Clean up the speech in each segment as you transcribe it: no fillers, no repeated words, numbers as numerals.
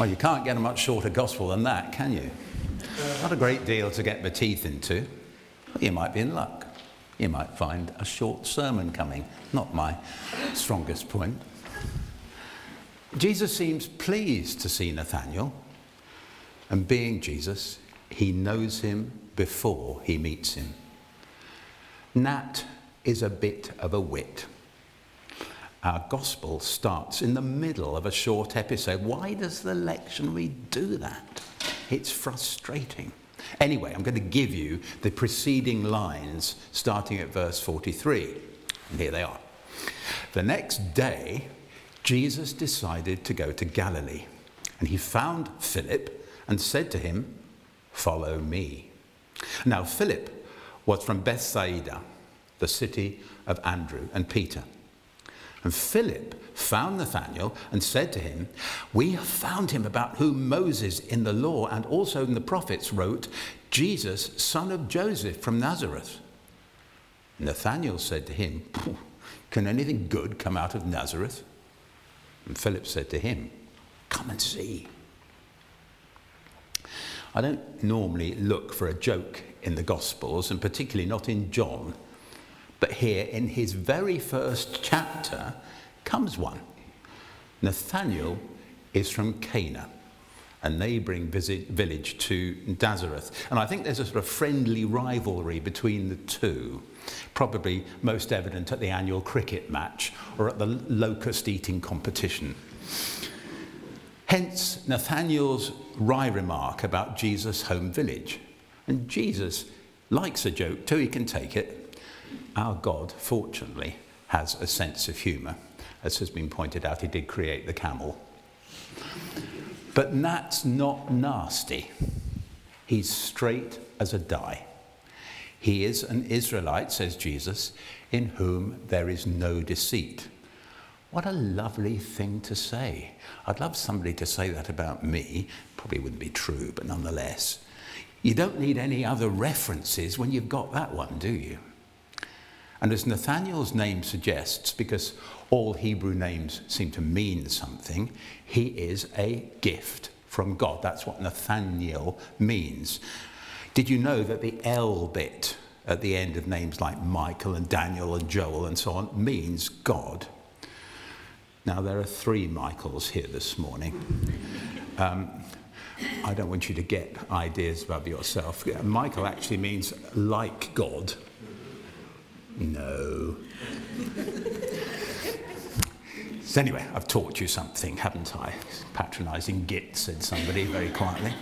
Well, you can't get a much shorter gospel than that, can you? Not a great deal to get my teeth into. But you might be in luck. You might find a short sermon coming. Not my strongest point. Jesus seems pleased to see Nathanael. And being Jesus, he knows him before he meets him. Nat is a bit of a wit. Our gospel starts in the middle of a short episode. Why does the lectionary do that? It's frustrating. Anyway, I'm going to give you the preceding lines starting at verse 43. And here they are. The next day, Jesus decided to go to Galilee. And he found Philip and said to him, "Follow me." Now, Philip was from Bethsaida, the city of Andrew and Peter. And Philip found Nathanael and said to him, "We have found him about whom Moses in the law and also in the prophets wrote, Jesus, son of Joseph from Nazareth." Nathanael said to him, "Can anything good come out of Nazareth?" And Philip said to him, "Come and see." I don't normally look for a joke in the Gospels, and particularly not in John. But here, in his very first chapter, comes one. Nathanael is from Cana, a neighbouring village to Nazareth. And I think there's a sort of friendly rivalry between the two, probably most evident at the annual cricket match or at the locust eating competition. Hence, Nathanael's wry remark about Jesus' home village. And Jesus likes a joke too, he can take it. Our God, fortunately, has a sense of humour. As has been pointed out, he did create the camel. But Nat's not nasty. He's straight as a die. He is an Israelite, says Jesus, in whom there is no deceit. What a lovely thing to say. I'd love somebody to say that about me. Probably wouldn't be true, but nonetheless. You don't need any other references when you've got that one, do you? And as Nathanael's name suggests, because all Hebrew names seem to mean something, he is a gift from God. That's what Nathanael means. Did you know that the L bit at the end of names like Michael and Daniel and Joel and so on means God? Now, there are 3 Michaels here this morning. I don't want you to get ideas about yourself. Michael actually means like God. No. So anyway, I've taught you something, haven't I? Patronising git, said somebody very quietly.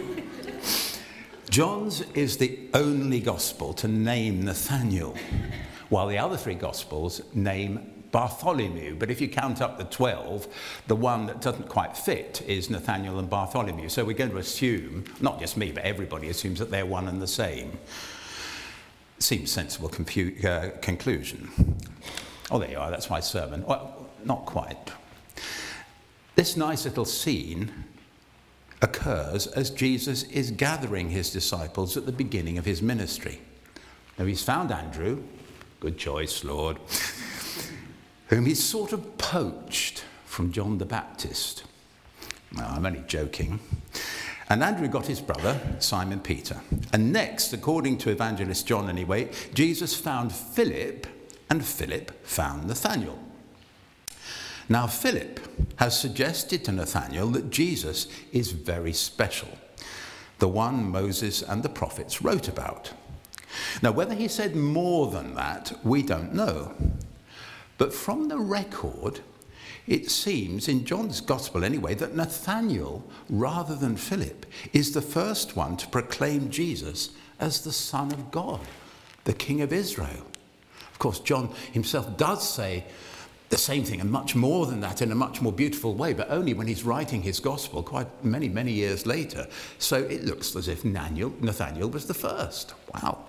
John's is the only gospel to name Nathanael, while the other 3 gospels name Bartholomew. But if you count up the 12, the one that doesn't quite fit is Nathanael and Bartholomew. So we're going to assume, not just me, but everybody assumes that they're one and the same. Seems sensible conclusion. Oh, there you are, that's my sermon. Well, not quite. This nice little scene occurs as Jesus is gathering his disciples at the beginning of his ministry. Now, he's found Andrew, good choice, Lord, whom he's sort of poached from John the Baptist. Well, I'm only joking. And Andrew got his brother, Simon Peter. And next, according to evangelist John anyway, Jesus found Philip, and Philip found Nathanael. Now, Philip has suggested to Nathanael that Jesus is very special, the one Moses and the prophets wrote about. Now, whether he said more than that, we don't know. But from the record, it seems, in John's Gospel anyway, that Nathanael, rather than Philip, is the first one to proclaim Jesus as the Son of God, the King of Israel. Of course, John himself does say the same thing and much more than that in a much more beautiful way, but only when he's writing his Gospel quite many, many years later. So it looks as if Nathanael was the first. Wow.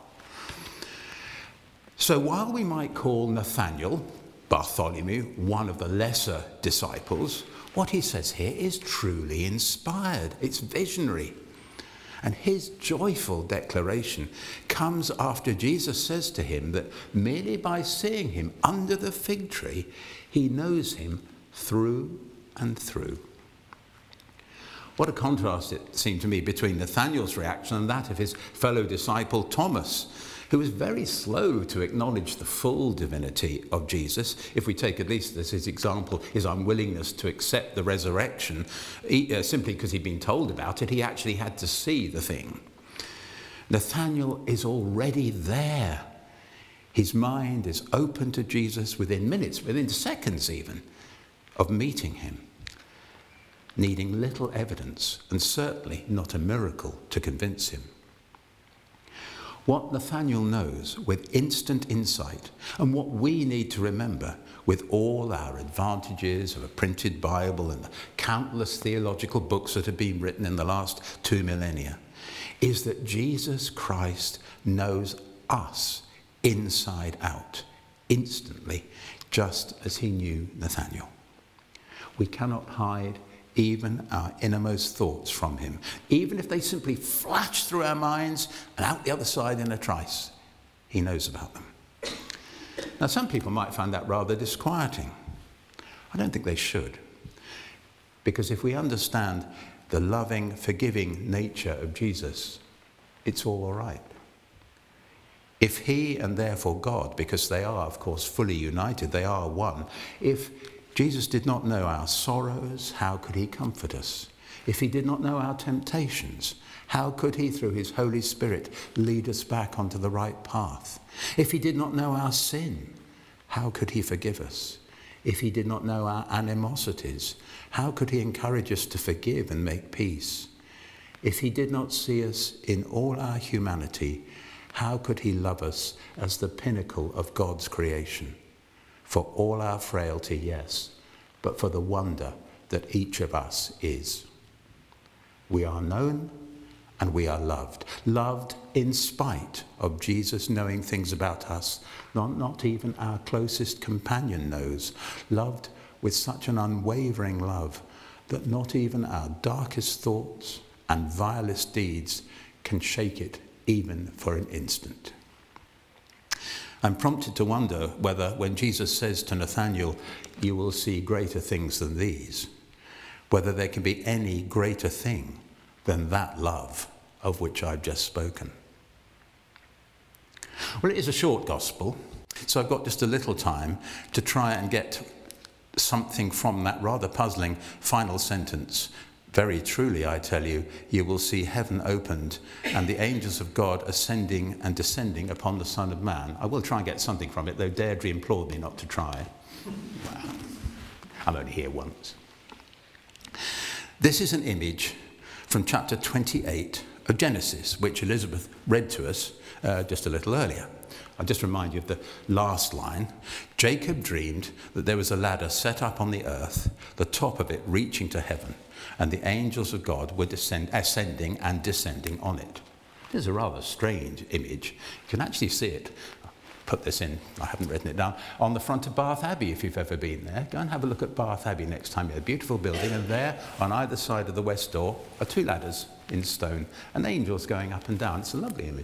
So while we might call Nathanael, Bartholomew, one of the lesser disciples, what he says here is truly inspired. It's visionary. And his joyful declaration comes after Jesus says to him that merely by seeing him under the fig tree, he knows him through and through. What a contrast it seemed to me between Nathanael's reaction and that of his fellow disciple Thomas, who was very slow to acknowledge the full divinity of Jesus. If we take at least as his example his unwillingness to accept the resurrection, simply because he'd been told about it, he actually had to see the thing. Nathanael is already there. His mind is open to Jesus within minutes, within seconds even, of meeting him, needing little evidence and certainly not a miracle to convince him. What Nathanael knows with instant insight, and what we need to remember with all our advantages of a printed Bible and the countless theological books that have been written in the last 2 millennia, is that Jesus Christ knows us inside out, instantly, just as he knew Nathanael. We cannot hide even our innermost thoughts from him, even if they simply flash through our minds and out the other side in a trice. He knows about them. Now, some people might find that rather disquieting. I don't think they should, because if we understand the loving, forgiving nature of Jesus, it's all right. If he and therefore God, because they are, of course, fully united, they are one, if Jesus did not know our sorrows, how could he comfort us? If he did not know our temptations, how could he, through his Holy Spirit, lead us back onto the right path? If he did not know our sin, how could he forgive us? If he did not know our animosities, how could he encourage us to forgive and make peace? If he did not see us in all our humanity, how could he love us as the pinnacle of God's creation? For all our frailty, yes, but for the wonder that each of us is. We are known and we are loved. Loved in spite of Jesus knowing things about us not even our closest companion knows. Loved with such an unwavering love that not even our darkest thoughts and vilest deeds can shake it even for an instant. I'm prompted to wonder whether when Jesus says to Nathanael, "You will see greater things than these," whether there can be any greater thing than that love of which I've just spoken. Well, it is a short gospel, so I've got just a little time to try and get something from that rather puzzling final sentence. Very truly, I tell you, you will see heaven opened and the angels of God ascending and descending upon the Son of Man. I will try and get something from it, though Deirdre implored me not to try. Well, I'm only here once. This is an image from chapter 28 of Genesis, which Elizabeth read to us just a little earlier. I'll just remind you of the last line. Jacob dreamed that there was a ladder set up on the earth, the top of it reaching to heaven, and the angels of God were ascending and descending on it. It is a rather strange image. You can actually see it. I'll put this in, I haven't written it down, on the front of Bath Abbey, if you've ever been there. Go and have a look at Bath Abbey next time. It's a beautiful building, and there, on either side of the west door, are 2 ladders in stone, and angels going up and down. It's a lovely image.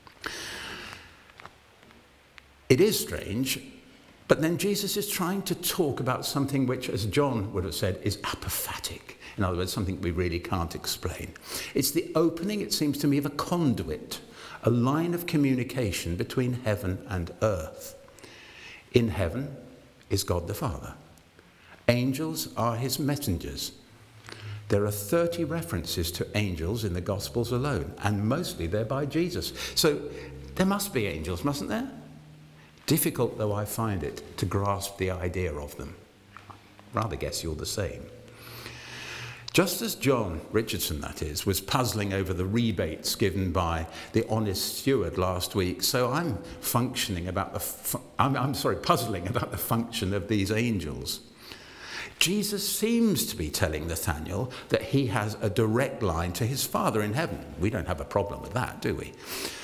It is strange, but then Jesus is trying to talk about something which, as John would have said, is apophatic. In other words, something we really can't explain. It's the opening, it seems to me, of a conduit, a line of communication between heaven and earth. In heaven is God the Father. Angels are his messengers. There are 30 references to angels in the Gospels alone, and mostly they're by Jesus. So there must be angels, mustn't there? Difficult though I find it to grasp the idea of them. Rather guess you're the same. Just as John Richardson, that is, was puzzling over the rebates given by the honest steward last week, so I'm puzzling about the function of these angels. Jesus seems to be telling Nathanael that he has a direct line to his Father in heaven. We don't have a problem with that, do we?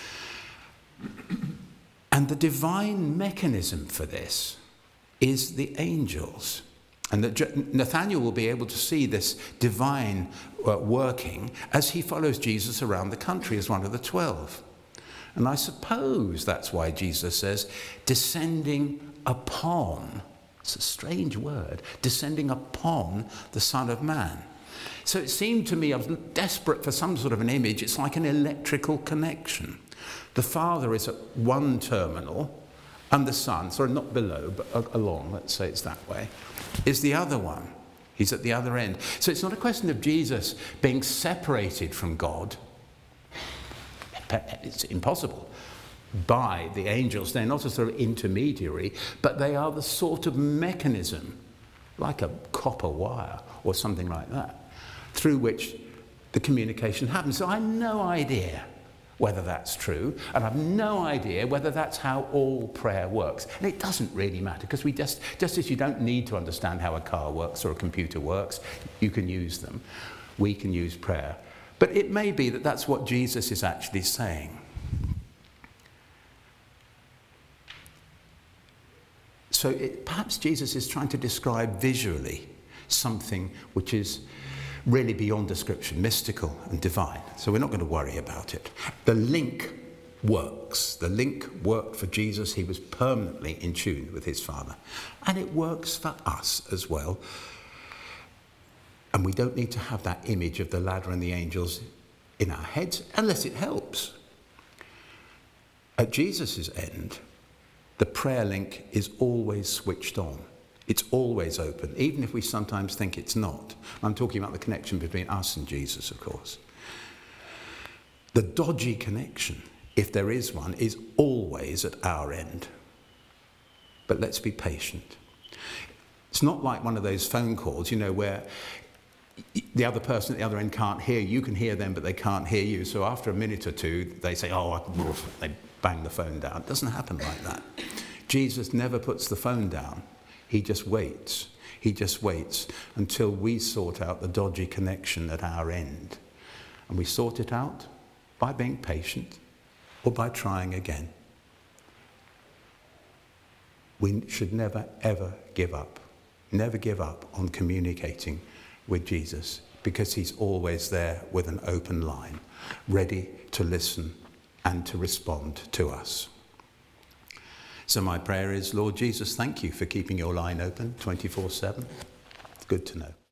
And the divine mechanism for this is the angels. And that Nathanael will be able to see this divine working as he follows Jesus around the country as one of the 12. And I suppose that's why Jesus says, descending upon, it's a strange word, descending upon the Son of Man. So it seemed to me I was desperate for some sort of an image. It's like an electrical connection. The Father is at one terminal, and the Son, sorry, not below, but along, let's say it's that way, is the other one. He's at the other end. So it's not a question of Jesus being separated from God. It's impossible. By the angels, they're not a sort of intermediary, but they are the sort of mechanism, like a copper wire or something like that, through which the communication happens. So I have no idea whether that's true, and I have no idea whether that's how all prayer works. And it doesn't really matter, because we just as you don't need to understand how a car works or a computer works, you can use them. We can use prayer. But it may be that that's what Jesus is actually saying. So perhaps Jesus is trying to describe visually something which is really beyond description, mystical and divine. So we're not going to worry about it. The link works. The link worked for Jesus. He was permanently in tune with his Father. And it works for us as well. And we don't need to have that image of the ladder and the angels in our heads unless it helps. At Jesus' end, the prayer link is always switched on. It's always open, even if we sometimes think it's not. I'm talking about the connection between us and Jesus, of course. The dodgy connection, if there is one, is always at our end. But let's be patient. It's not like one of those phone calls, where the other person at the other end can't hear you. You can hear them, but they can't hear you. So after a minute or two, they say, they bang the phone down. It doesn't happen like that. Jesus never puts the phone down. He just waits. He just waits until we sort out the dodgy connection at our end. And we sort it out by being patient or by trying again. We should never, ever give up. Never give up on communicating with Jesus, because he's always there with an open line, ready to listen and to respond to us. So my prayer is, Lord Jesus, thank you for keeping your line open 24/7. It's good to know.